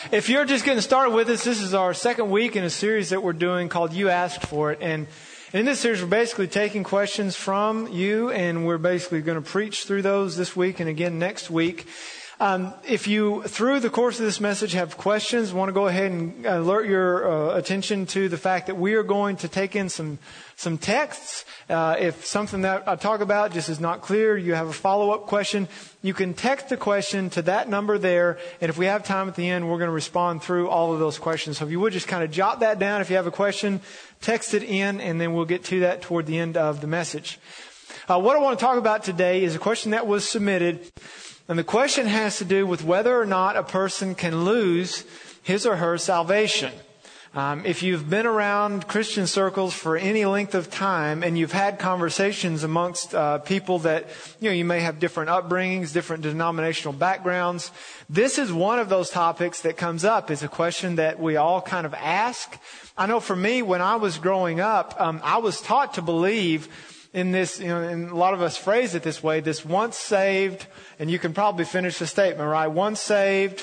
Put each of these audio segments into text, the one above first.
If you're just getting started with us, this is our second week in a series that we're doing called You Asked For It. And in this series, we're basically taking questions from you, and we're basically going to preach through those this week and again next week. If you, through the course of this message, have questions, want to go ahead and alert your attention to the fact that we are going to take in some texts. If something that I talk about just is not clear, you have a follow-up question, you can text the question to that number there, and if we have time at the end, we're going to respond through all of those questions. So if you would just kind of jot that down. If you have a question, text it in, and then we'll get to that toward the end of the message. What I want to talk about today is a question that was submitted. And the question has to do with whether or not a person can lose his or her salvation. If you've been around Christian circles for any length of time and you've had conversations amongst people that, you may have different upbringings, different denominational backgrounds, this is one of those topics that comes up. It's a question that we all kind of ask. I know for me, when I was growing up, I was taught to believe in this, and a lot of us phrase it this way, this once saved, and you can probably finish the statement, right? Once saved,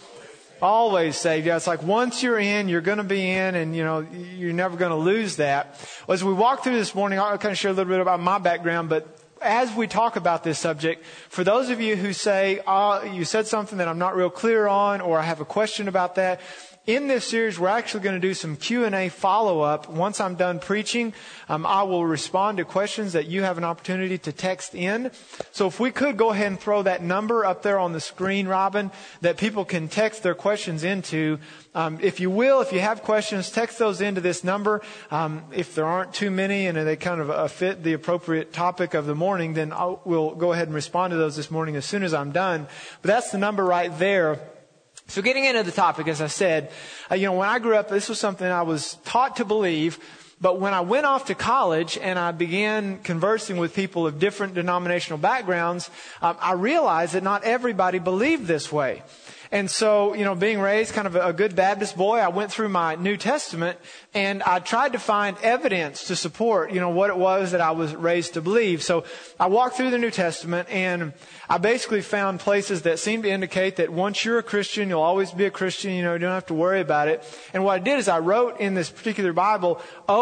always saved. Yeah, it's like once you're in, you're going to be in, and you're never going to lose that. Well, as we walk through this morning, I'll kind of share a little bit about my background, but as we talk about this subject, for those of you who say, you said something that I'm not real clear on, or I have a question about that, in this series, we're actually going to do some Q&A follow-up. Once I'm done preaching, I will respond to questions that you have an opportunity to text in. So if we could go ahead and throw that number up there on the screen, Robin, that people can text their questions into. If you will, if you have questions, text those into this number. If there aren't too many and they kind of fit the appropriate topic of the morning, then we'll go ahead and respond to those this morning as soon as I'm done. But that's the number right there. So getting into the topic, as I said, when I grew up, this was something I was taught to believe. But when I went off to college and I began conversing with people of different denominational backgrounds, I realized that not everybody believed this way. And so, being raised kind of a good Baptist boy, I went through my New Testament and I tried to find evidence to support, what it was that I was raised to believe. So I walked through the New Testament and I basically found places that seemed to indicate that once you're a Christian, you'll always be a Christian, you don't have to worry about it. And what I did is I wrote in this particular Bible,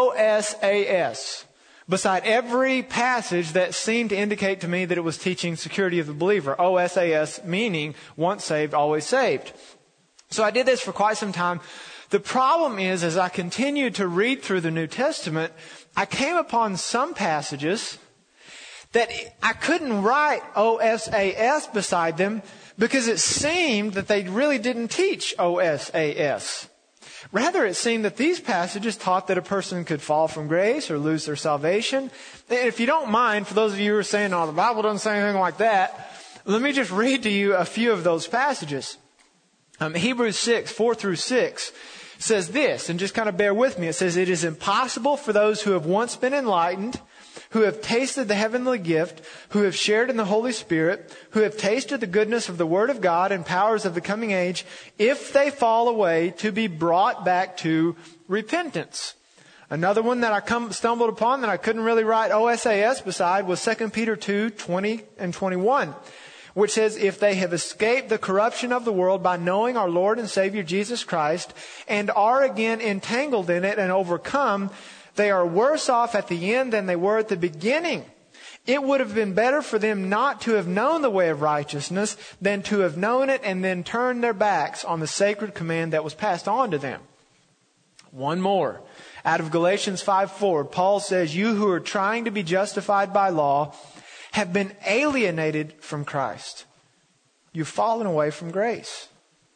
OSAS. Beside every passage that seemed to indicate to me that it was teaching security of the believer. OSAS meaning once saved, always saved. So I did this for quite some time. The problem is, as I continued to read through the New Testament, I came upon some passages that I couldn't write OSAS beside them because it seemed that they really didn't teach OSAS. Rather, it seemed that these passages taught that a person could fall from grace or lose their salvation. And if you don't mind, for those of you who are saying, the Bible doesn't say anything like that, let me just read to you a few of those passages. Hebrews 6, 4 through 6 says this, and just kind of bear with me. It says, "It is impossible for those who have once been enlightened, who have tasted the heavenly gift, who have shared in the Holy Spirit, who have tasted the goodness of the Word of God and powers of the coming age, if they fall away, to be brought back to repentance." Another one that I stumbled upon that I couldn't really write OSAS beside was 2 Peter 2, 20 and 21, which says, "If they have escaped the corruption of the world by knowing our Lord and Savior Jesus Christ, and are again entangled in it and overcome, they are worse off at the end than they were at the beginning. It would have been better for them not to have known the way of righteousness than to have known it and then turned their backs on the sacred command that was passed on to them." One more. Out of Galatians 5:4, Paul says, "You who are trying to be justified by law have been alienated from Christ. You've fallen away from grace."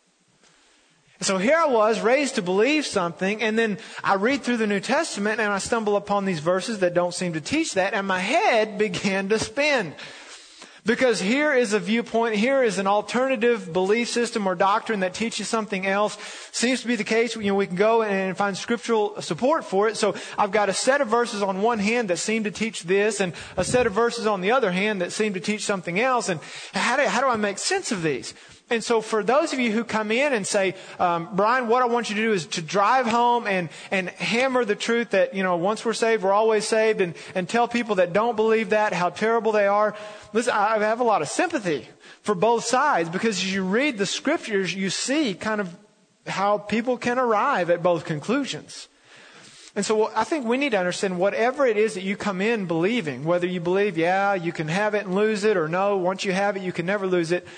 So here I was, raised to believe something, and then I read through the New Testament and I stumble upon these verses that don't seem to teach that, and my head began to spin. Because here is a viewpoint, here is an alternative belief system or doctrine that teaches something else. Seems to be the case, we can go and find scriptural support for it. So I've got a set of verses on one hand that seem to teach this, and a set of verses on the other hand that seem to teach something else. And how do I make sense of these? And so for those of you who come in and say, Brian, what I want you to do is to drive home and hammer the truth that, once we're saved, we're always saved, and tell people that don't believe that, how terrible they are. Listen, I have a lot of sympathy for both sides, because as you read the scriptures, you see kind of how people can arrive at both conclusions. And so I think we need to understand whatever it is that you come in believing, whether you believe, yeah, you can have it and lose it, or no, once you have it, you can never lose it.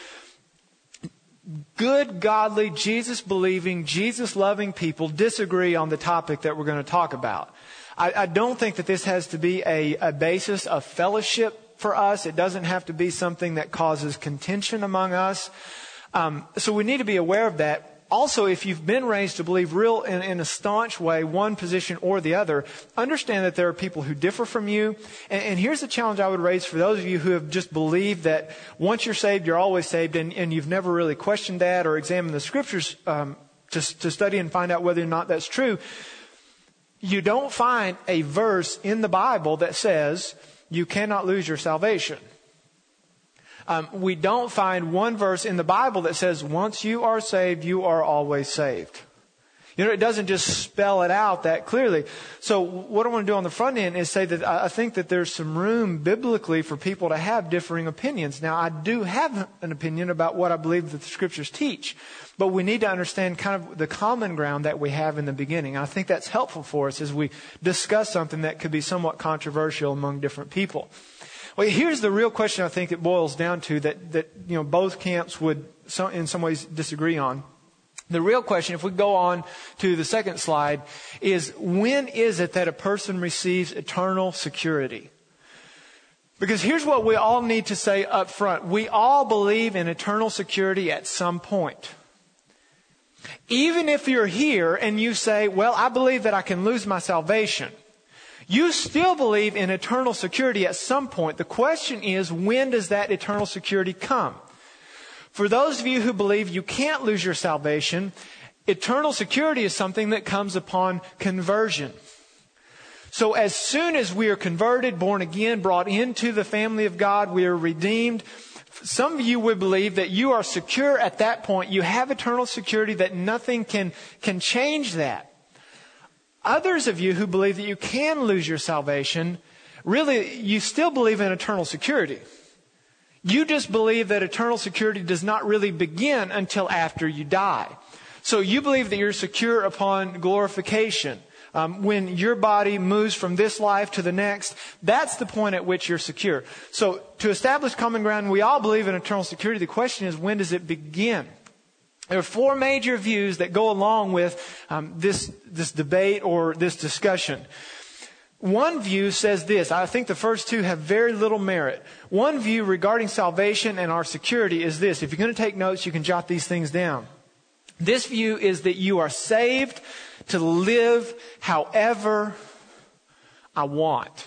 Good, godly, Jesus-believing, Jesus-loving people disagree on the topic that we're going to talk about. I don't think that this has to be a basis of fellowship for us. It doesn't have to be something that causes contention among us. So we need to be aware of that. Also, if you've been raised to believe in a staunch way, one position or the other, understand that there are people who differ from you. And here's the challenge I would raise for those of you who have just believed that once you're saved, you're always saved, and you've never really questioned that or examined the scriptures to study and find out whether or not that's true. You don't find a verse in the Bible that says you cannot lose your salvation. We don't find one verse in the Bible that says once you are saved, you are always saved. You know, it doesn't just spell it out that clearly. So what I want to do on the front end is say that I think that there's some room biblically for people to have differing opinions. Now, I do have an opinion about what I believe that the scriptures teach, but we need to understand kind of the common ground that we have in the beginning. I think that's helpful for us as we discuss something that could be somewhat controversial among different people. Well, here's the real question I think it boils down to that both camps would in some ways disagree on. The real question, if we go on to the second slide, is when is it that a person receives eternal security? Because here's what we all need to say up front. We all believe in eternal security at some point. Even if you're here and you say, well, I believe that I can lose my salvation, you still believe in eternal security at some point. The question is, when does that eternal security come? For those of you who believe you can't lose your salvation, eternal security is something that comes upon conversion. So as soon as we are converted, born again, brought into the family of God, we are redeemed. Some of you would believe that you are secure at that point. You have eternal security, that nothing can change that. Others of you who believe that you can lose your salvation, really, you still believe in eternal security. You just believe that eternal security does not really begin until after you die. So you believe that you're secure upon glorification. When your body moves from this life to the next, that's the point at which you're secure. So to establish common ground, we all believe in eternal security. The question is, when does it begin? There are four major views that go along with this debate or this discussion. One view says this. I think the first two have very little merit. One view regarding salvation and our security is this. If you're going to take notes, you can jot these things down. This view is that you are saved to live however I want.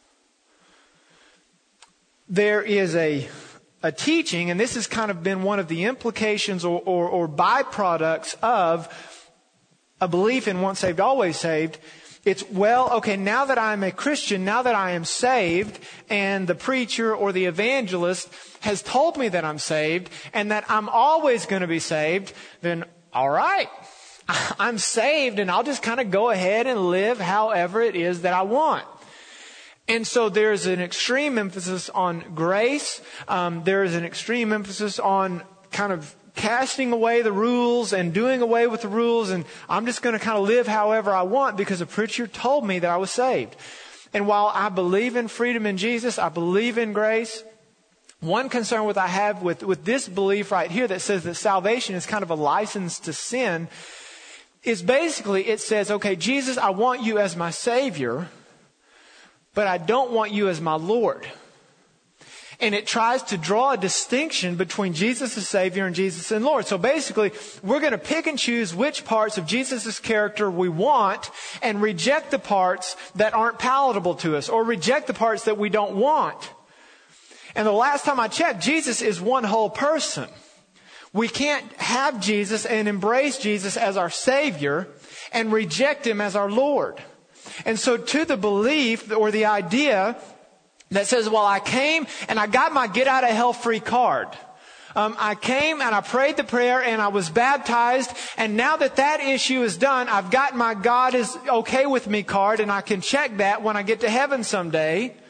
There is a teaching, and this has kind of been one of the implications or byproducts of a belief in once saved, always saved. It's, well, okay, now that I'm a Christian, now that I am saved, and the preacher or the evangelist has told me that I'm saved, and that I'm always going to be saved, then all right, I'm saved, and I'll just kind of go ahead and live however it is that I want. And so there's an extreme emphasis on grace. There is an extreme emphasis on kind of casting away the rules and doing away with the rules. And I'm just going to kind of live however I want because a preacher told me that I was saved. And while I believe in freedom in Jesus, I believe in grace, one concern I have with this belief right here that says that salvation is kind of a license to sin is basically it says, okay, Jesus, I want you as my Savior, but I don't want you as my Lord. And it tries to draw a distinction between Jesus as Savior and Jesus as Lord. So basically, we're going to pick and choose which parts of Jesus' character we want and reject the parts that aren't palatable to us, or reject the parts that we don't want. And the last time I checked, Jesus is one whole person. We can't have Jesus and embrace Jesus as our Savior and reject Him as our Lord. And so to the belief or the idea that says, well, I came and I got my get out of hell free card. I came and I prayed the prayer and I was baptized. And now that issue is done, I've got my God is okay with me card and I can check that when I get to heaven someday.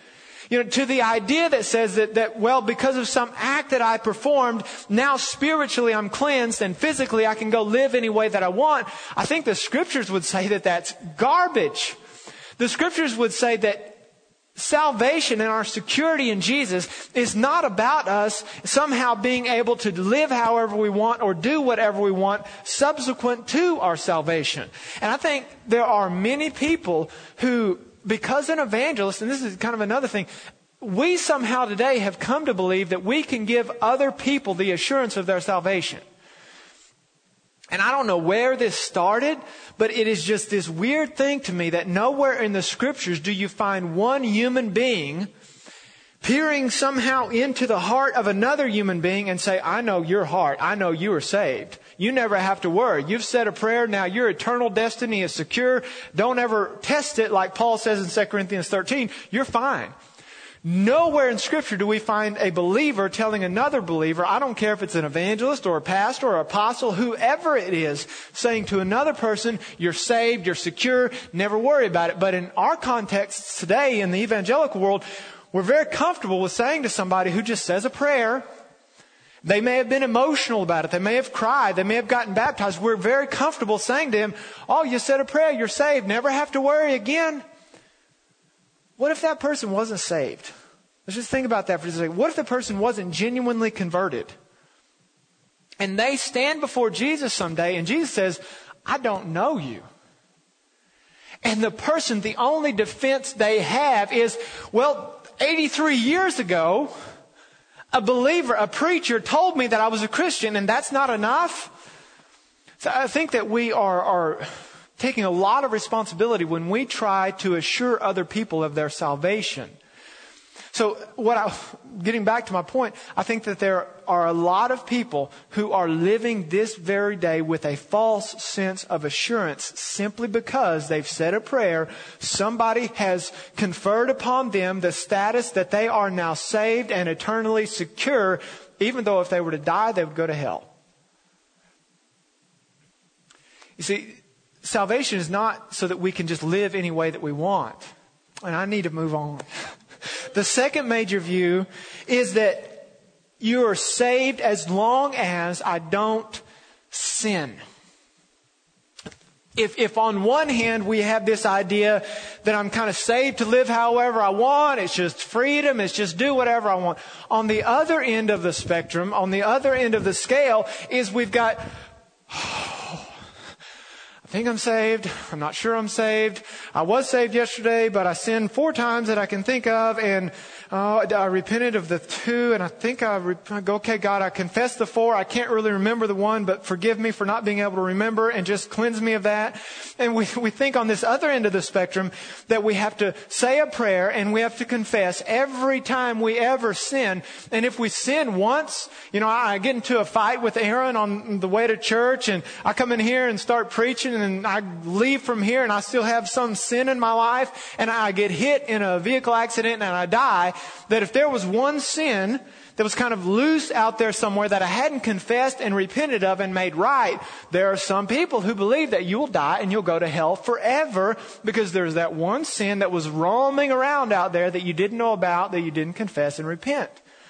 To the idea that says that, well, because of some act that I performed, now spiritually I'm cleansed and physically I can go live any way that I want. I think the scriptures would say that that's garbage. The scriptures would say that salvation and our security in Jesus is not about us somehow being able to live however we want or do whatever we want subsequent to our salvation. And I think there are many people who, because an evangelist, and this is kind of another thing, we somehow today have come to believe that we can give other people the assurance of their salvation. And I don't know where this started, but it is just this weird thing to me that nowhere in the scriptures do you find one human being peering somehow into the heart of another human being and say, I know your heart. I know you are saved. You never have to worry. You've said a prayer. Now your eternal destiny is secure. Don't ever test it like Paul says in 2 Corinthians 13. You're fine. Nowhere in Scripture do we find a believer telling another believer, I don't care if it's an evangelist or a pastor or apostle, whoever it is, saying to another person, you're saved, you're secure, never worry about it. But in our context today in the evangelical world, we're very comfortable with saying to somebody who just says a prayer, they may have been emotional about it, they may have cried, they may have gotten baptized. We're very comfortable saying to them, oh, you said a prayer, you're saved, never have to worry again. What if that person wasn't saved? Let's just think about that for a second. What if the person wasn't genuinely converted? And they stand before Jesus someday and Jesus says, I don't know you. And the person, the only defense they have is, well, 83 years ago, a believer, a preacher told me that I was a Christian, and that's not enough. So I think that we are taking a lot of responsibility when we try to assure other people of their salvation. So getting back to my point, I think that there are a lot of people who are living this very day with a false sense of assurance simply because they've said a prayer. Somebody has conferred upon them the status that they are now saved and eternally secure, even though if they were to die, they would go to hell. You see, salvation is not so that we can just live any way that we want. And I need to move on. The second major view is that you are saved as long as I don't sin. If on one hand we have this idea that I'm kind of saved to live however I want, it's just freedom, it's just do whatever I want. On the other end of the spectrum, on the other end of the scale is we've got, I think I'm saved. I'm not sure I'm saved. I was saved yesterday, but I sinned 4 times that I can think of, and I repented of the 2, and I think okay, God, I confessed the 4. I can't really remember the 1, but forgive me for not being able to remember, and just cleanse me of that. And we think on this other end of the spectrum that we have to say a prayer and we have to confess every time we ever sin. And if we sin once, I get into a fight with Aaron on the way to church, and I come in here and start preaching, and I leave from here and I still have some sin in my life, and I get hit in a vehicle accident and I die, that if there was one sin that was kind of loose out there somewhere that I hadn't confessed and repented of and made right, there are some people who believe that you will die and you'll go to hell forever because there's that one sin that was roaming around out there that you didn't know about, that you didn't confess and repent.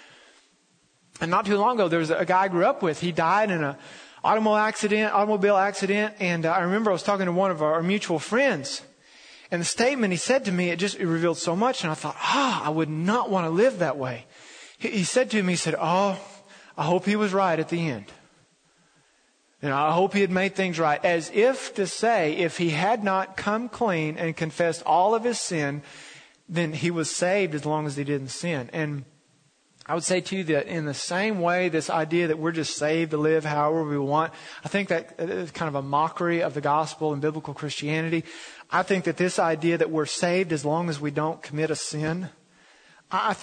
And not too long ago, there was a guy I grew up with. He died in an automobile accident. And I remember I was talking to one of our mutual friends. And the statement he said to me, it revealed so much. And I thought, I would not want to live that way. He said to me, he said, I hope he was right at the end. I hope he had made things right. As if to say, if he had not come clean and confessed all of his sin, then he was saved as long as he didn't sin. And I would say to you that in the same way, this idea that we're just saved to live however we want, I think that is kind of a mockery of the gospel and biblical Christianity. I think that this idea that we're saved as long as we don't commit a sin, I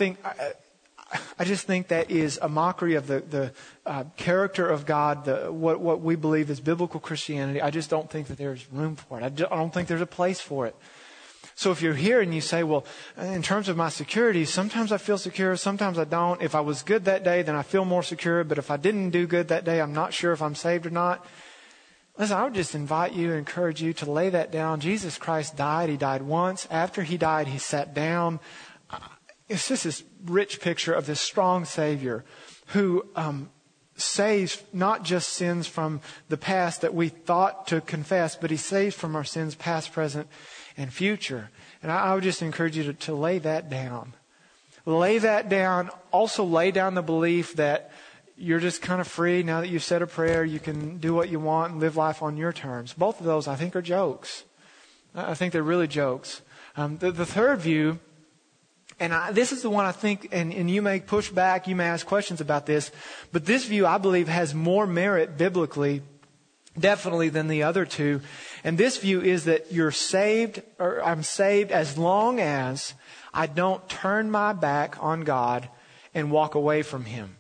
just think that is a mockery of the character of God, what we believe is biblical Christianity. I just don't think that there's room for it. I don't think there's a place for it. So if you're here and you say, well, in terms of my security, sometimes I feel secure, sometimes I don't. If I was good that day, then I feel more secure. But if I didn't do good that day, I'm not sure if I'm saved or not. Listen, I would just invite you and encourage you to lay that down. Jesus Christ died. He died once. After he died, he sat down. it's just this rich picture of this strong Savior who saves not just sins from the past that we thought to confess, but He saves from our sins past, present, and future. And I would just encourage you to lay that down. Lay that down. Also lay down the belief that you're just kind of free now that you've said a prayer. You can do what you want and live life on your terms. Both of those, I think, are jokes. I think they're really jokes. The third view, and this is the one I think, and you may push back, you may ask questions about this, but this view, I believe, has more merit biblically, definitely, than the other two. And this view is that you're saved, or I'm saved as long as I don't turn my back on God and walk away from Him.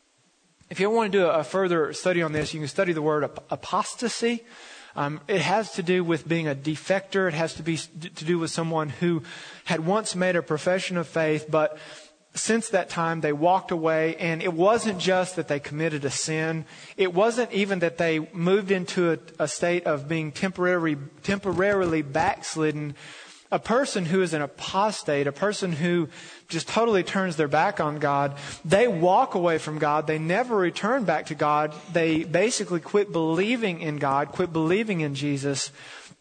If you want to do a further study on this, you can study the word apostasy. It has to do with being a defector. It has to do with someone who had once made a profession of faith, but since that time they walked away, and it wasn't just that they committed a sin. It wasn't even that they moved into a state of being temporarily backslidden. A person who is an apostate, a person who just totally turns their back on God, they walk away from God. They never return back to God. They basically quit believing in God, quit believing in Jesus.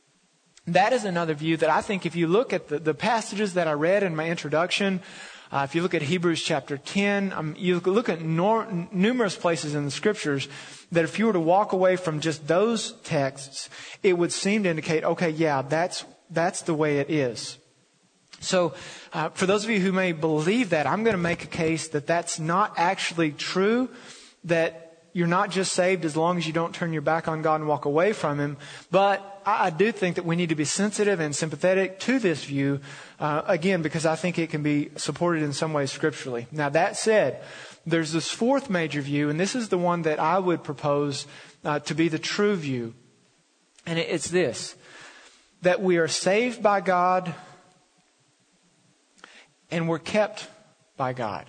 That is another view that I think if you look at the passages that I read in my introduction, if you look at Hebrews chapter 10, you look at numerous places in the Scriptures that if you were to walk away from just those texts, it would seem to indicate, okay, yeah, that's the way it is. So for those of you who may believe that, I'm going to make a case that that's not actually true, that you're not just saved as long as you don't turn your back on God and walk away from Him. But I do think that we need to be sensitive and sympathetic to this view, again, because I think it can be supported in some ways scripturally. Now, that said, there's this fourth major view, and this is the one that I would propose to be the true view. And it's this, that we are saved by God and we're kept by God.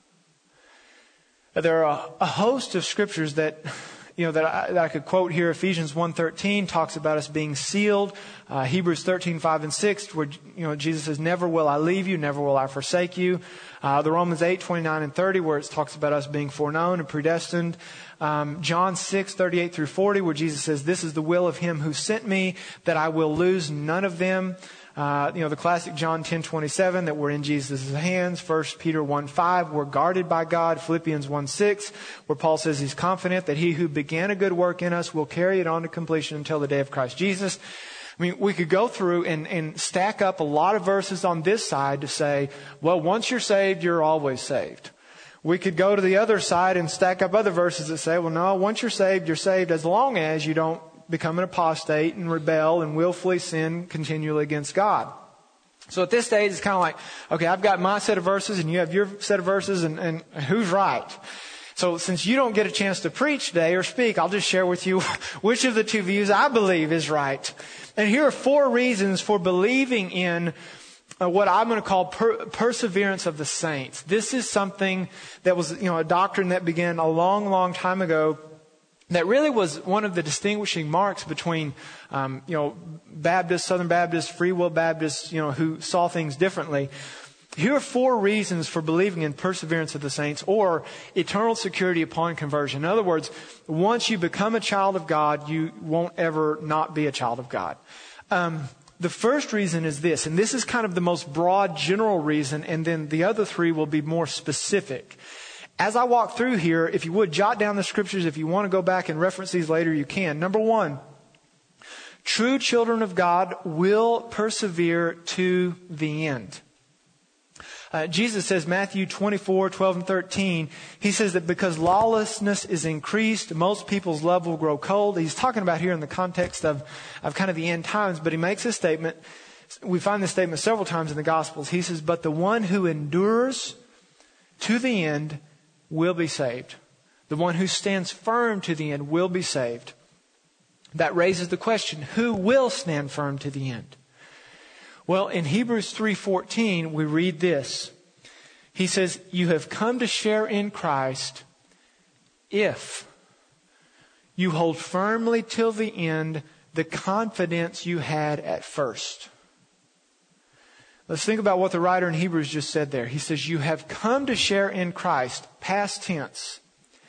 There are a host of scriptures that I could quote here. Ephesians 1:13 talks about us being sealed. Hebrews 13:5 and 6, where Jesus says, "Never will I leave you, never will I forsake you." The Romans 8:29 and 30, where it talks about us being foreknown and predestined. John 6:38 through 40, where Jesus says, "This is the will of Him who sent me, that I will lose none of them." The classic John 10:27, that we're in Jesus' hands. 1 Peter 1:5, we're guarded by God. Philippians 1:6, where Paul says he's confident that He who began a good work in us will carry it on to completion until the day of Christ Jesus. I mean, we could go through and stack up a lot of verses on this side to say, well, once you're saved, you're always saved. We could go to the other side and stack up other verses that say, well, no, once you're saved as long as you don't become an apostate and rebel and willfully sin continually against God. So at this stage, it's kind of like, okay, I've got my set of verses and you have your set of verses, and who's right? So since you don't get a chance to preach today or speak, I'll just share with you which of the two views I believe is right. And here are 4 reasons for believing in what I'm going to call perseverance of the saints. This is something that was, a doctrine that began a long, long time ago, that really was one of the distinguishing marks between, Baptists, Southern Baptists, Free Will Baptists, who saw things differently. Here are 4 reasons for believing in perseverance of the saints, or eternal security upon conversion. In other words, once you become a child of God, you won't ever not be a child of God. The first reason is this, and this is kind of the most broad, general reason, and then the other 3 will be more specific. As I walk through here, if you would, jot down the scriptures. If you want to go back and reference these later, you can. Number 1, true children of God will persevere to the end. Jesus says, Matthew 24:12 and 13, He says that because lawlessness is increased, most people's love will grow cold. He's talking about here in the context of kind of the end times, but He makes a statement. We find this statement several times in the Gospels. He says, but the one who endures to the end will be saved. The one who stands firm to the end will be saved. That raises the question, who will stand firm to the end? Well, in Hebrews 3:14, we read this. He says, you have come to share in Christ if you hold firmly till the end the confidence you had at first. Let's think about what the writer in Hebrews just said there. He says, you have come to share in Christ, past tense,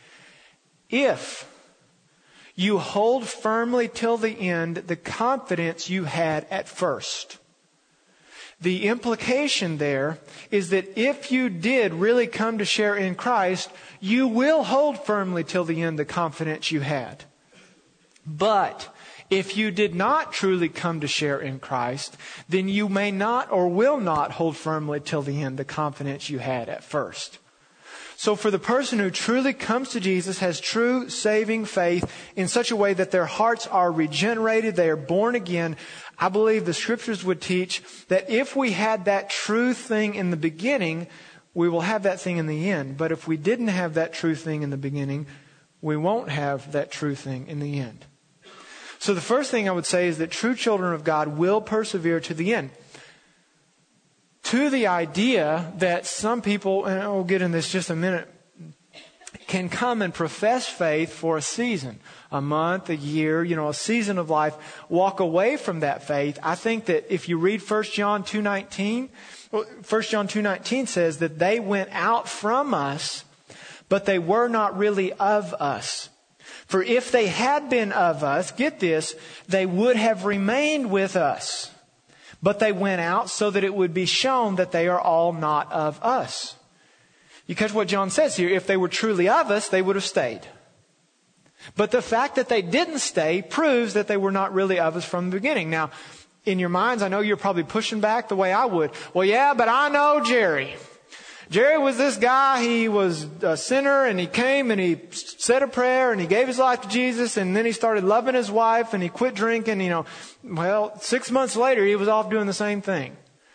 if you hold firmly till the end the confidence you had at first. The implication there is that if you did really come to share in Christ, you will hold firmly till the end the confidence you had. But if you did not truly come to share in Christ, then you may not or will not hold firmly till the end the confidence you had at first. So for the person who truly comes to Jesus, has true saving faith in such a way that their hearts are regenerated, they are born again, I believe the Scriptures would teach that if we had that true thing in the beginning, we will have that thing in the end. But if we didn't have that true thing in the beginning, we won't have that true thing in the end. So the first thing I would say is that true children of God will persevere to the end. To the idea that some people, and we'll get in this just a minute, can come and profess faith for a season, a month, a year, a season of life, walk away from that faith. I think that if you read 1 John 2:19, 1 John 2:19 says that they went out from us, but they were not really of us. For if they had been of us, get this, they would have remained with us. But they went out so that it would be shown that they are all not of us. You catch what John says here? If they were truly of us, they would have stayed. But the fact that they didn't stay proves that they were not really of us from the beginning. Now, in your minds, I know you're probably pushing back the way I would. Well, yeah, but I know Jerry. Jerry was this guy, he was a sinner, and he came and he said a prayer and he gave his life to Jesus, and then he started loving his wife and he quit drinking, 6 months later he was off doing the same thing.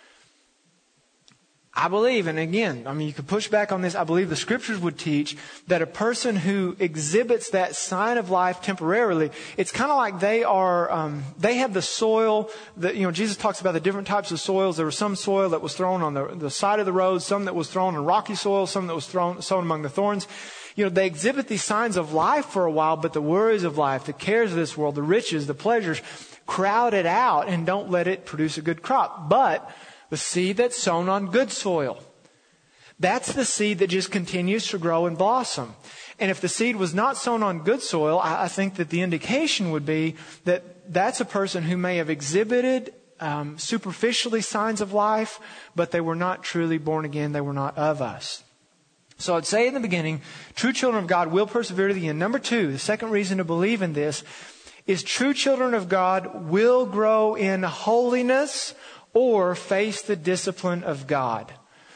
I believe, and again, you could push back on this, I believe the Scriptures would teach that a person who exhibits that sign of life temporarily, it's kind of like they have the soil that, Jesus talks about the different types of soils. There was some soil that was thrown on the side of the road, some that was thrown in rocky soil, some that was sown among the thorns. They exhibit these signs of life for a while, but the worries of life, the cares of this world, the riches, the pleasures, crowd it out and don't let it produce a good crop. But the seed that's sown on good soil, that's the seed that just continues to grow and blossom. And if the seed was not sown on good soil, I think that the indication would be that that's a person who may have exhibited superficially signs of life, but they were not truly born again. They were not of us. So I'd say in the beginning, true children of God will persevere to the end. Number two, the second reason to believe in this is true children of God will grow in holiness or face the discipline of God.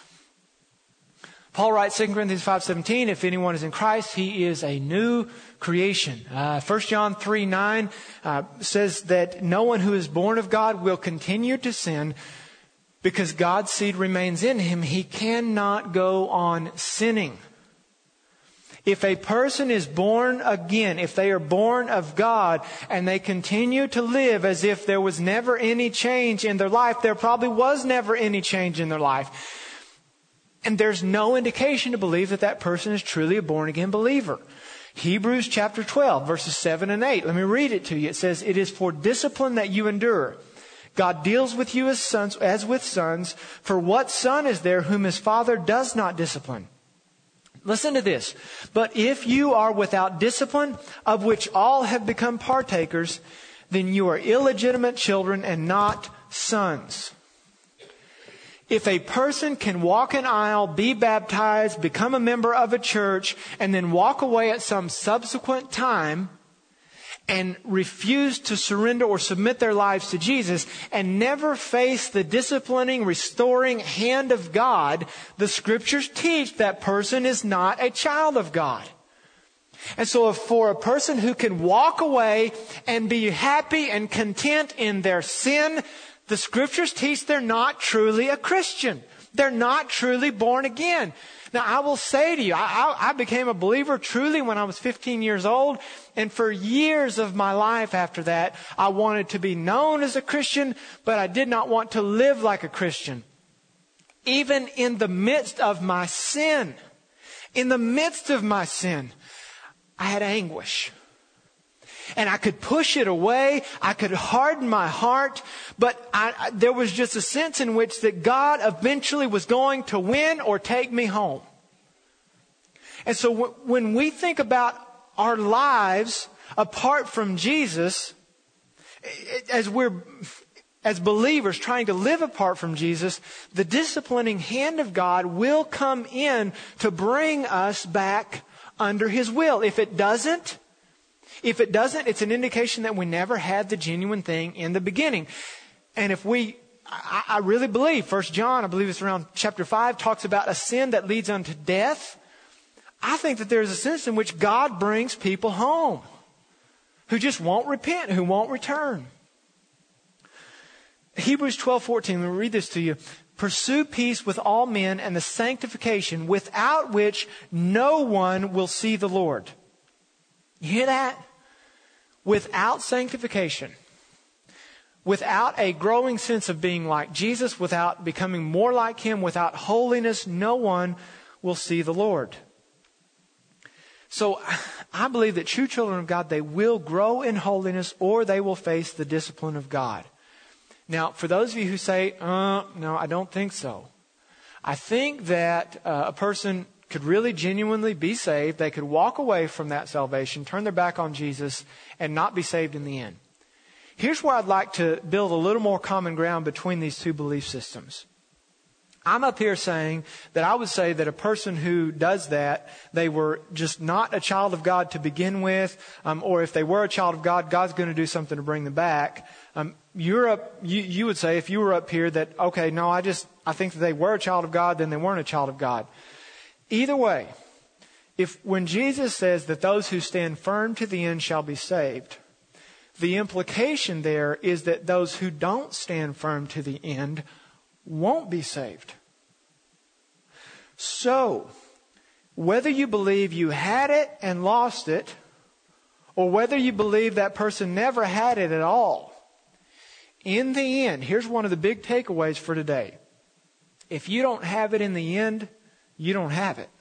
Paul writes 2 Corinthians 5:17, if anyone is in Christ, he is a new creation. 1 John 3:9 says that no one who is born of God will continue to sin because God's seed remains in him. He cannot go on sinning. If a person is born again, if they are born of God and they continue to live as if there was never any change in their life, there probably was never any change in their life. And there's no indication to believe that that person is truly a born again believer. Hebrews chapter 12, verses 7 and 8. Let me read it to you. It says, it is for discipline that you endure. God deals with you as sons, as with sons. For what son is there whom his father does not discipline? Listen to this. But if you are without discipline, of which all have become partakers, then you are illegitimate children and not sons. If a person can walk an aisle, be baptized, become a member of a church, and then walk away at some subsequent time and refuse to surrender or submit their lives to Jesus and never face the disciplining, restoring hand of God, the Scriptures teach that person is not a child of God. And so for a person who can walk away and be happy and content in their sin, the Scriptures teach they're not truly a Christian. They're not truly born again. Now, I will say to you, I became a believer truly when I was 15 years old. And for years of my life after that, I wanted to be known as a Christian, but I did not want to live like a Christian. Even in the midst of my sin, I had anguish. and I could push it away. I could harden my heart. But there was just a sense in which that God eventually was going to win or take me home. And so when we think about our lives apart from Jesus, as believers trying to live apart from Jesus, the disciplining hand of God will come in to bring us back under His will. If it doesn't, it's an indication that we never had the genuine thing in the beginning. And I really believe, 1 John, I believe it's around chapter 5, talks about a sin that leads unto death. I think that there's a sense in which God brings people home who just won't repent, who won't return. Hebrews 12:14, let me read this to you. Pursue peace with all men and the sanctification without which no one will see the Lord. You hear that? Without sanctification, without a growing sense of being like Jesus, without becoming more like Him, without holiness, no one will see the Lord. So I believe that true children of God, they will grow in holiness or they will face the discipline of God. Now, for those of you who say, no, I don't think so. I think that a person could really genuinely be saved. They could walk away from that salvation, turn their back on Jesus, and not be saved in the end. Here's where I'd like to build a little more common ground between these two belief systems. I'm up here saying that I would say that a person who does that, they were just not a child of God to begin with, or if they were a child of God, God's going to do something to bring them back. You would say, if you were up here, that, okay, no, I think that they were a child of God, then they weren't a child of God. Either way, when Jesus says that those who stand firm to the end shall be saved, the implication there is that those who don't stand firm to the end won't be saved. So, whether you believe you had it and lost it, or whether you believe that person never had it at all, in the end, here's one of the big takeaways for today. If you don't have it in the end, you don't have it.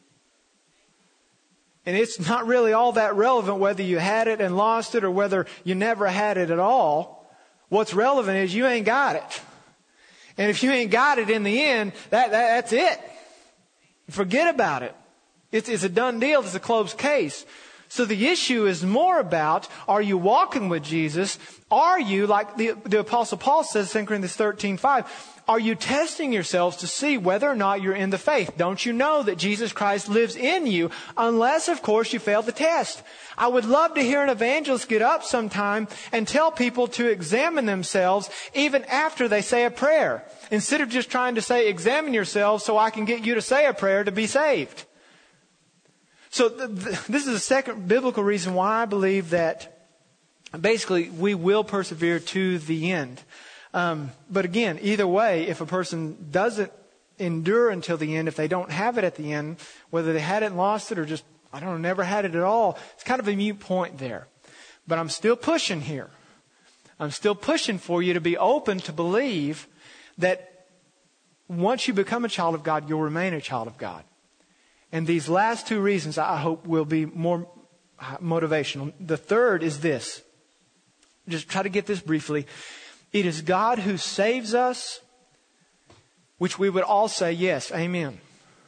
And it's not really all that relevant whether you had it and lost it or whether you never had it at all. What's relevant is you ain't got it. And if you ain't got it in the end, that's it. Forget about it. It's a done deal. It's a closed case. So the issue is more about, are you walking with Jesus? Are you, like the Apostle Paul says in 2 Corinthians 13:5, are you testing yourselves to see whether or not you're in the faith? Don't you know that Jesus Christ lives in you? Unless, of course, you fail the test. I would love to hear an evangelist get up sometime and tell people to examine themselves even after they say a prayer. Instead of just trying to say, examine yourselves so I can get you to say a prayer to be saved. So this is the second biblical reason why I believe that basically we will persevere to the end. But again, either way, if a person doesn't endure until the end, if they don't have it at the end, whether they had it and lost it or just, never had it at all, it's kind of a moot point there. But I'm still pushing here. I'm still pushing for you to be open to believe that once you become a child of God, you'll remain a child of God. And these last two reasons, I hope, will be more motivational. The third is this. Just try to get this briefly. It is God who saves us, which we would all say, yes, amen.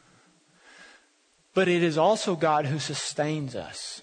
But it is also God who sustains us.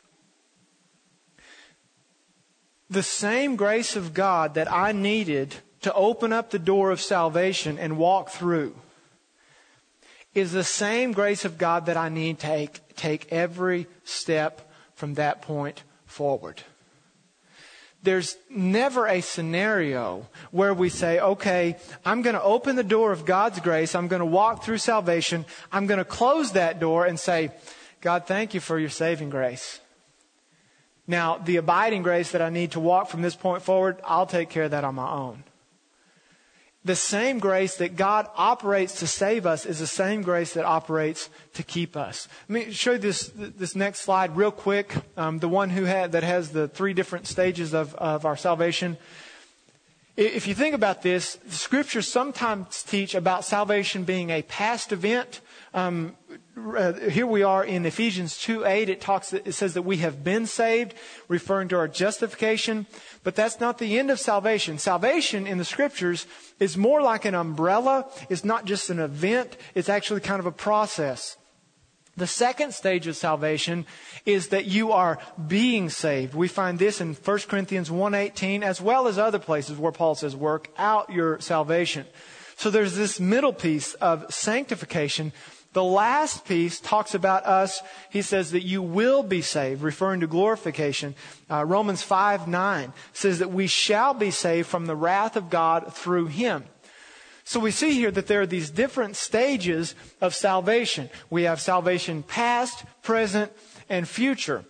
The same grace of God that I needed to open up the door of salvation and walk through is the same grace of God that I need to take every step from that point forward. There's never a scenario where we say, okay, I'm going to open the door of God's grace. I'm going to walk through salvation. I'm going to close that door and say, God, thank you for your saving grace. Now, the abiding grace that I need to walk from this point forward, I'll take care of that on my own. The same grace that God operates to save us is the same grace that operates to keep us. Let me show you this next slide real quick. The one that has the three different stages of our salvation. If you think about this, the scriptures sometimes teach about salvation being a past event Here we are in Ephesians 2:8. It says that we have been saved, referring to our justification. But that's not the end of salvation. Salvation in the Scriptures is more like an umbrella. It's not just an event. It's actually kind of a process. The second stage of salvation is that you are being saved. We find this in 1 Corinthians 1:18, as well as other places where Paul says, work out your salvation. So there's this middle piece of sanctification. The last piece talks about us. He says that you will be saved, referring to glorification. Romans 5:9 says that we shall be saved from the wrath of God through Him. So we see here that there are these different stages of salvation. We have salvation past, present, and future.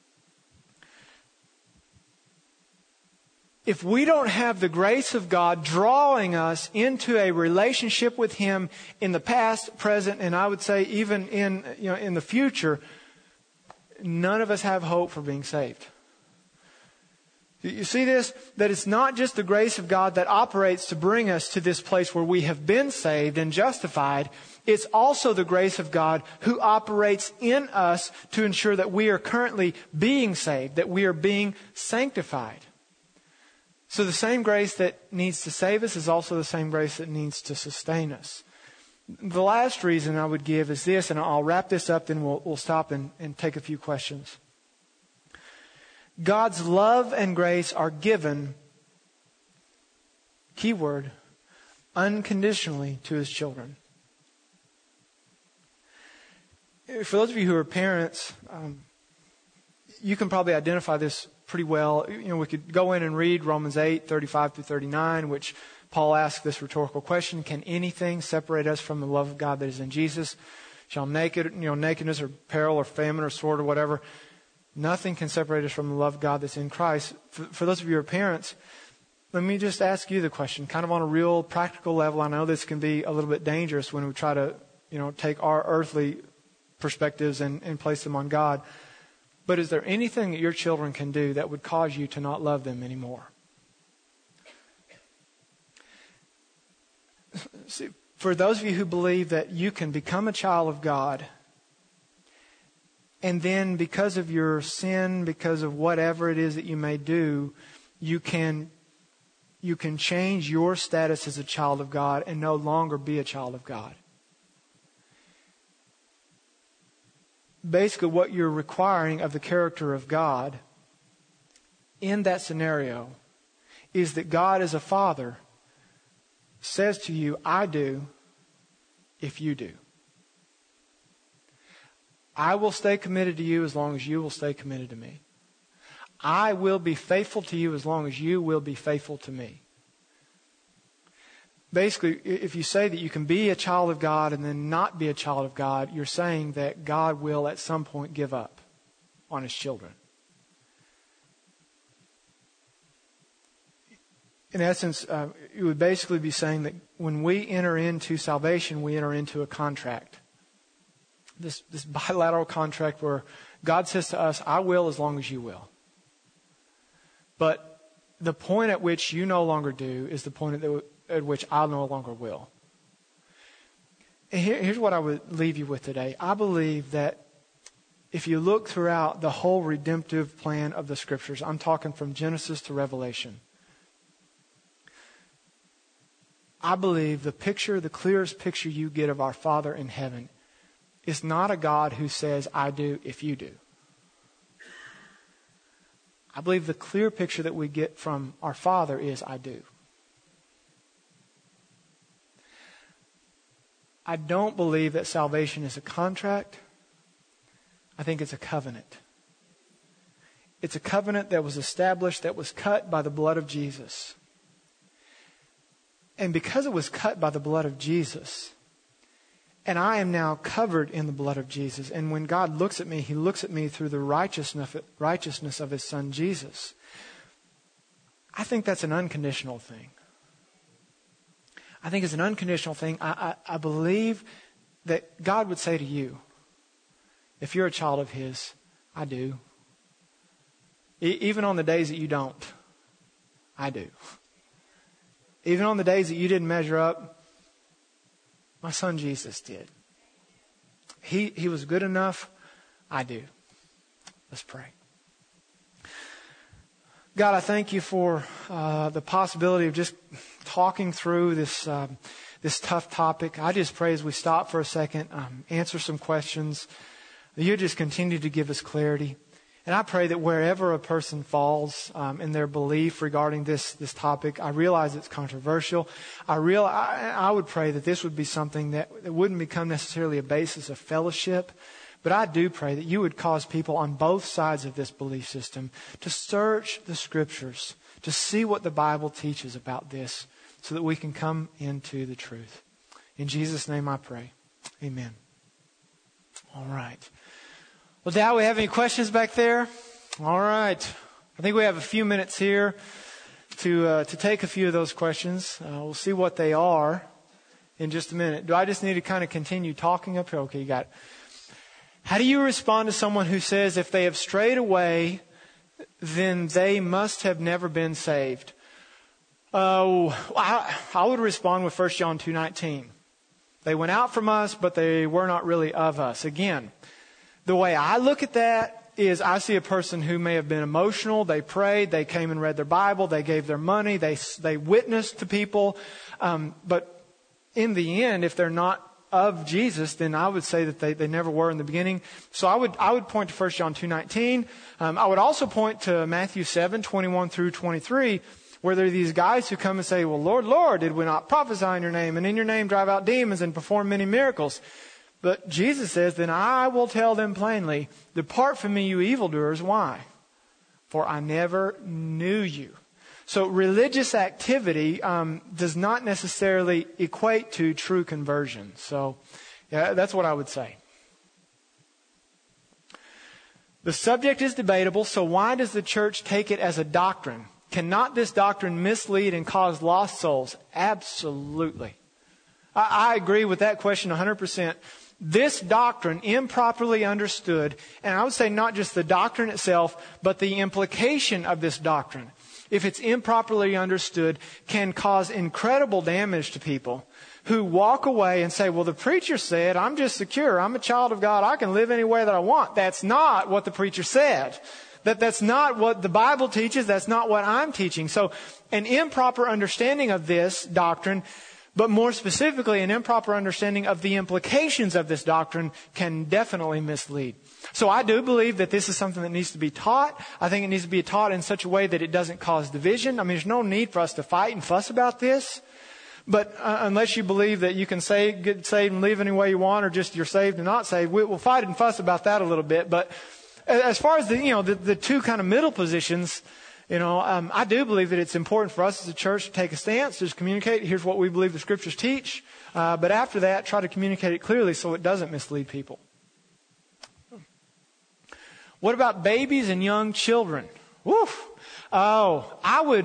If we don't have the grace of God drawing us into a relationship with Him in the past, present, and I would say even in the future, none of us have hope for being saved. You see this? That it's not just the grace of God that operates to bring us to this place where we have been saved and justified. It's also the grace of God who operates in us to ensure that we are currently being saved, that we are being sanctified. So the same grace that needs to save us is also the same grace that needs to sustain us. The last reason I would give is this, and I'll wrap this up, then we'll stop and take a few questions. God's love and grace are given, keyword, unconditionally to His children. For those of you who are parents, you can probably identify this pretty well. We could go in and read Romans 8:35-39, which Paul asks this rhetorical question: can anything separate us from the love of God that is in Jesus? Shall nakedness or peril or famine or sword or whatever? Nothing can separate us from the love of God that's in Christ. For those of you who are parents, let me just ask you the question, kind of on a real practical level. I know this can be a little bit dangerous when we try to, take our earthly perspectives and place them on God. But is there anything that your children can do that would cause you to not love them anymore? See, for those of you who believe that you can become a child of God, and then because of your sin, because of whatever it is that you may do, you can change your status as a child of God and no longer be a child of God. Basically, what you're requiring of the character of God in that scenario is that God as a father says to you, I do if you do. I will stay committed to you as long as you will stay committed to me. I will be faithful to you as long as you will be faithful to me. Basically, if you say that you can be a child of God and then not be a child of God, you're saying that God will at some point give up on His children. In essence, you would basically be saying that when we enter into salvation, we enter into a contract. This bilateral contract where God says to us, I will as long as you will. But the point at which you no longer do is the point at which I no longer will. And here's what I would leave you with today. I believe that if you look throughout the whole redemptive plan of the Scriptures, I'm talking from Genesis to Revelation, I believe the clearest picture you get of our Father in heaven is not a God who says, I do if you do. I believe the clear picture that we get from our Father is, I do. I don't believe that salvation is a contract. I think it's a covenant. It's a covenant that was established, that was cut by the blood of Jesus. And because it was cut by the blood of Jesus, and I am now covered in the blood of Jesus, and when God looks at me, He looks at me through the righteousness of His Son Jesus, I think that's an unconditional thing. I think it's an unconditional thing. I believe that God would say to you, if you're a child of His, I do. Even on the days that you don't, I do. Even on the days that you didn't measure up, my son Jesus did. He was good enough. I do. Let's pray. God, I thank you for the possibility of just talking through this tough topic. I just pray as we stop for a second, answer some questions, that you just continue to give us clarity. And I pray that wherever a person falls in their belief regarding this topic, I realize it's controversial. I would pray that this would be something that wouldn't become necessarily a basis of fellowship. But I do pray that you would cause people on both sides of this belief system to search the Scriptures, to see what the Bible teaches about this, so that we can come into the truth. In Jesus' name I pray. Amen. All right. Well, Dad, we have any questions back there? All right. I think we have a few minutes here to take a few of those questions. We'll see what they are in just a minute. Do I just need to kind of continue talking up here? Okay, you got it. How do you respond to someone who says if they have strayed away, then they must have never been saved? I would respond with 1 John 2:19. They went out from us, but they were not really of us. Again, the way I look at that is I see a person who may have been emotional. They prayed. They came and read their Bible. They gave their money. They witnessed to people. But in the end, if they're not of Jesus, then I would say that they never were in the beginning. So I would point to 1 John 2:19. I would also point to Matthew 7:21 through 23, where there are these guys who come and say, well, Lord, Lord, did we not prophesy in your name, and in your name drive out demons and perform many miracles? But Jesus says, then I will tell them plainly, depart from me, you evildoers. Why? For I never knew you. So religious activity does not necessarily equate to true conversion. So yeah, that's what I would say. The subject is debatable, so why does the church take it as a doctrine? Cannot this doctrine mislead and cause lost souls? Absolutely. I agree with that question 100%. This doctrine, improperly understood, and I would say not just the doctrine itself, but the implication of this doctrine, if it's improperly understood, can cause incredible damage to people who walk away and say, well, the preacher said, I'm just secure. I'm a child of God. I can live any way that I want. That's not what the preacher said. That's not what the Bible teaches. That's not what I'm teaching. So an improper understanding of this doctrine, but more specifically, an improper understanding of the implications of this doctrine can definitely mislead. So I do believe that this is something that needs to be taught. I think it needs to be taught in such a way that it doesn't cause division. I mean, there's no need for us to fight and fuss about this. But unless you believe that you can get saved and live any way you want, or just you're saved and not saved, we'll fight and fuss about that a little bit. But as far as the two kind of middle positions, I do believe that it's important for us as a church to take a stance, just communicate, here's what we believe the Scriptures teach. But after that, try to communicate it clearly so it doesn't mislead people. What about babies and young children? Woof. Oh, I would,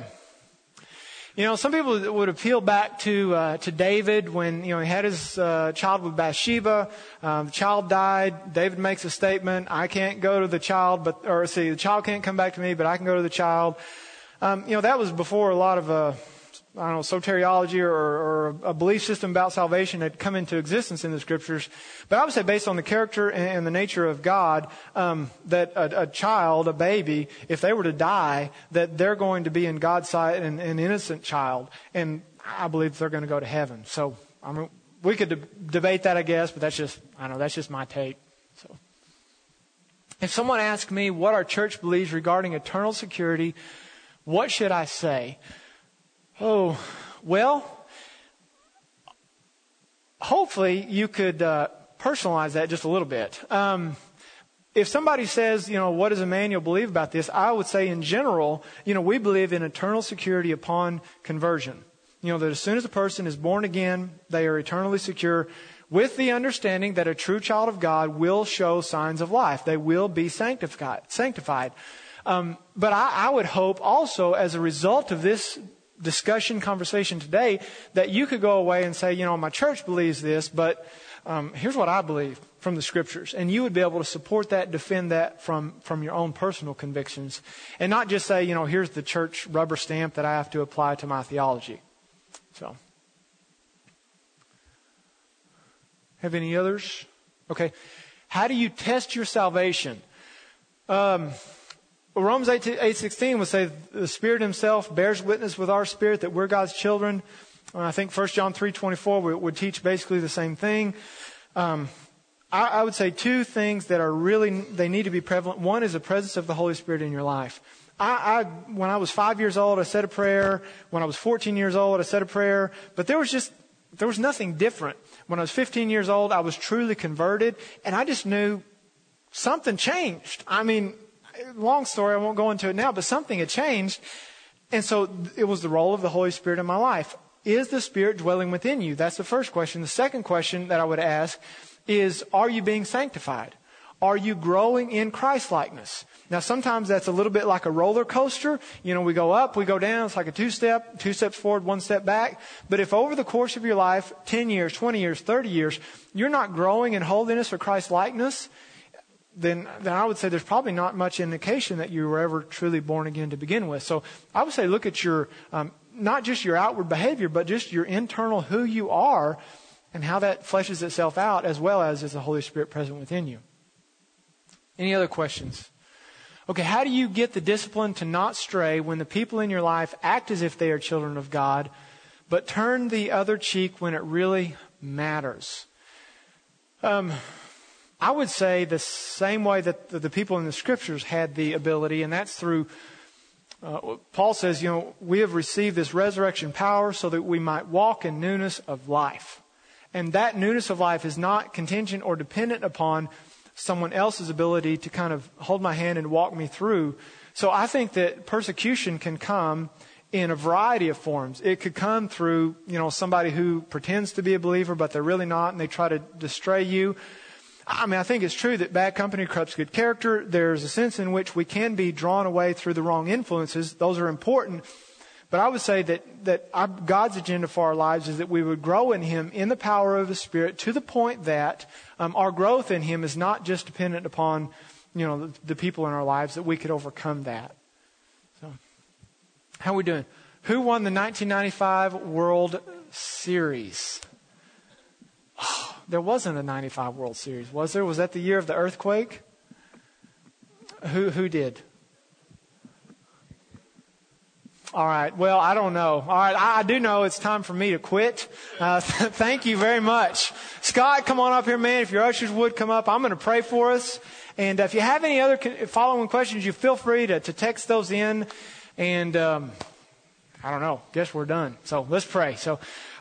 some people would appeal back to David when, he had his child with Bathsheba. The child died. David makes a statement, I can't go to the child, the child can't come back to me, but I can go to the child. That was before a lot of, soteriology or a belief system about salvation had come into existence in the Scriptures. But I would say based on the character and the nature of God, that a child, a baby, if they were to die, that they're going to be in God's sight an innocent child. And I believe they're going to go to heaven. So, we could debate that, I guess, but that's just my take. So, if someone asks me what our church believes regarding eternal security, what should I say? Oh, well, hopefully you could personalize that just a little bit. If somebody says, what does Emmanuel believe about this? I would say in general, we believe in eternal security upon conversion. That as soon as a person is born again, they are eternally secure, with the understanding that a true child of God will show signs of life. They will be sanctified. But I would hope also, as a result of this conversation today, that you could go away and say, my church believes this, but here's what I believe from the Scriptures. And you would be able to support that, defend that from your own personal convictions. And not just say, here's the church rubber stamp that I have to apply to my theology. So, have any others? Okay. How do you test your salvation? Romans 8:16 would say the Spirit himself bears witness with our spirit that we're God's children. I think 1 John 3:24 would teach basically the same thing. I would say two things that are really, they need to be prevalent. One is the presence of the Holy Spirit in your life. When I was 5 years old, I said a prayer. When I was 14 years old, I said a prayer. But there was nothing different. When I was 15 years old, I was truly converted. And I just knew something changed. I mean, long story, I won't go into it now, but something had changed. And so it was the role of the Holy Spirit in my life. Is the Spirit dwelling within you? That's the first question. The second question that I would ask is, are you being sanctified? Are you growing in Christ-likeness? Now, sometimes that's a little bit like a roller coaster. You know, we go up, we go down. It's like a two steps forward, one step back. But if over the course of your life, 10 years, 20 years, 30 years, you're not growing in holiness or Christ-likeness, then I would say there's probably not much indication that you were ever truly born again to begin with. So I would say look at your, not just your outward behavior, but just your internal who you are and how that fleshes itself out, as well as is the Holy Spirit present within you. Any other questions? Okay, how do you get the discipline to not stray when the people in your life act as if they are children of God, but turn the other cheek when it really matters? I would say the same way that the people in the Scriptures had the ability, and that's through, Paul says, you know, we have received this resurrection power so that we might walk in newness of life. And that newness of life is not contingent or dependent upon someone else's ability to kind of hold my hand and walk me through. So I think that persecution can come in a variety of forms. It could come through, you know, somebody who pretends to be a believer, but they're really not, and they try to stray you. I mean, I think it's true that bad company corrupts good character. There's a sense in which we can be drawn away through the wrong influences. Those are important. But I would say that God's agenda for our lives is that we would grow in Him in the power of the Spirit to the point that our growth in Him is not just dependent upon, you know, the people in our lives, that we could overcome that. So, how are we doing? Who won the 1995 World Series? Oh, there wasn't a 95 World Series, was there? Was that the year of the earthquake? Who did? All right. Well, I don't know. All right. I do know it's time for me to quit. Thank you very much. Scott, come on up here, man. If your ushers would come up, I'm going to pray for us. And if you have any other following questions, you feel free to text those in. And I don't know. Guess we're done. So let's pray. So,